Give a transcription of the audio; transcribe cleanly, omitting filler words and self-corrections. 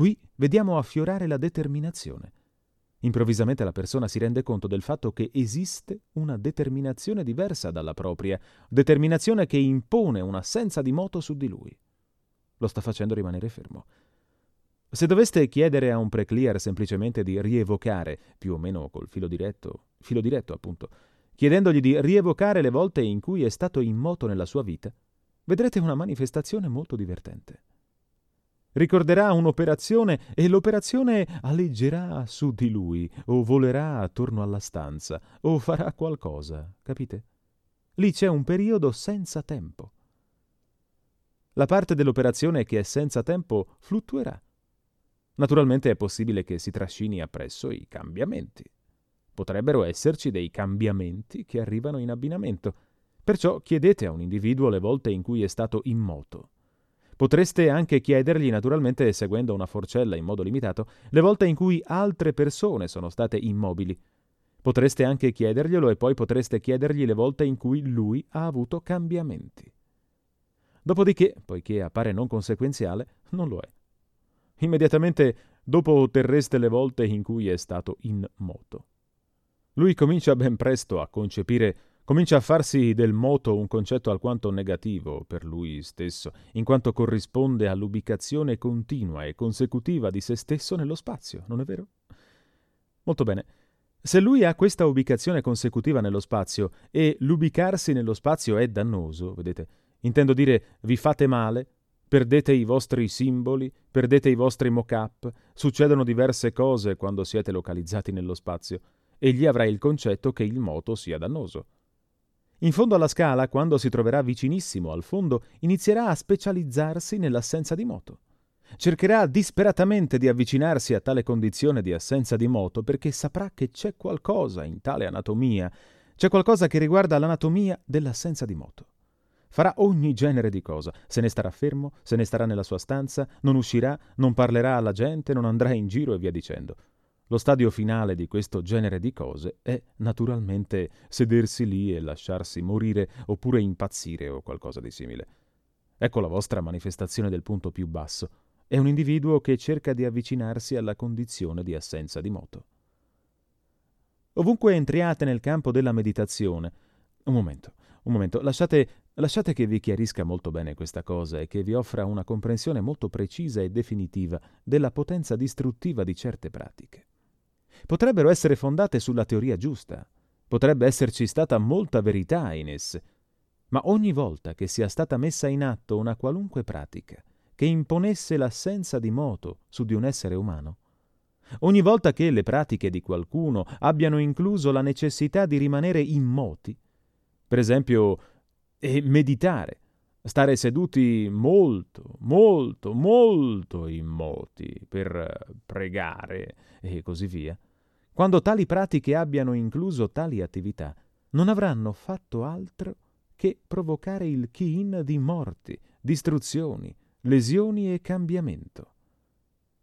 Qui vediamo affiorare la determinazione. Improvvisamente la persona si rende conto del fatto che esiste una determinazione diversa dalla propria, determinazione che impone un'assenza di moto su di lui. Lo sta facendo rimanere fermo. Se doveste chiedere a un preclear semplicemente di rievocare, più o meno col filo diretto appunto, chiedendogli di rievocare le volte in cui è stato in moto nella sua vita, vedrete una manifestazione molto divertente. Ricorderà un'operazione e l'operazione aleggerà su di lui, o volerà attorno alla stanza, o farà qualcosa, capite? Lì c'è un periodo senza tempo. La parte dell'operazione che è senza tempo fluttuerà. Naturalmente è possibile che si trascini appresso i cambiamenti. Potrebbero esserci dei cambiamenti che arrivano in abbinamento. Perciò chiedete a un individuo le volte in cui è stato in moto. Potreste anche chiedergli, naturalmente seguendo una forcella in modo limitato, le volte in cui altre persone sono state immobili. Potreste anche chiederglielo e poi potreste chiedergli le volte in cui lui ha avuto cambiamenti. Dopodiché, poiché appare non conseguenziale, non lo è. Immediatamente dopo otterreste le volte in cui è stato in moto. Lui comincia ben presto a concepire, comincia a farsi del moto un concetto alquanto negativo per lui stesso, in quanto corrisponde all'ubicazione continua e consecutiva di se stesso nello spazio, non è vero? Molto bene. Se lui ha questa ubicazione consecutiva nello spazio e l'ubicarsi nello spazio è dannoso, vedete, intendo dire vi fate male, perdete i vostri simboli, perdete i vostri mock-up, succedono diverse cose quando siete localizzati nello spazio. Egli avrà il concetto che il moto sia dannoso. In fondo alla scala, quando si troverà vicinissimo al fondo, inizierà a specializzarsi nell'assenza di moto. Cercherà disperatamente di avvicinarsi a tale condizione di assenza di moto perché saprà che c'è qualcosa in tale anatomia, c'è qualcosa che riguarda l'anatomia dell'assenza di moto. Farà ogni genere di cosa, se ne starà fermo, se ne starà nella sua stanza, non uscirà, non parlerà alla gente, non andrà in giro e via dicendo. Lo stadio finale di questo genere di cose è, naturalmente, sedersi lì e lasciarsi morire oppure impazzire o qualcosa di simile. Ecco la vostra manifestazione del punto più basso. È un individuo che cerca di avvicinarsi alla condizione di assenza di moto. Ovunque entriate nel campo della meditazione, un momento, lasciate che vi chiarisca molto bene questa cosa e che vi offra una comprensione molto precisa e definitiva della potenza distruttiva di certe pratiche. Potrebbero essere fondate sulla teoria giusta, potrebbe esserci stata molta verità in esse, ma ogni volta che sia stata messa in atto una qualunque pratica che imponesse l'assenza di moto su di un essere umano, ogni volta che le pratiche di qualcuno abbiano incluso la necessità di rimanere immoti, per esempio meditare, stare seduti molto, molto, molto immoti per pregare e così via, quando tali pratiche abbiano incluso tali attività, non avranno fatto altro che provocare il chi-in di morti, distruzioni, lesioni e cambiamento.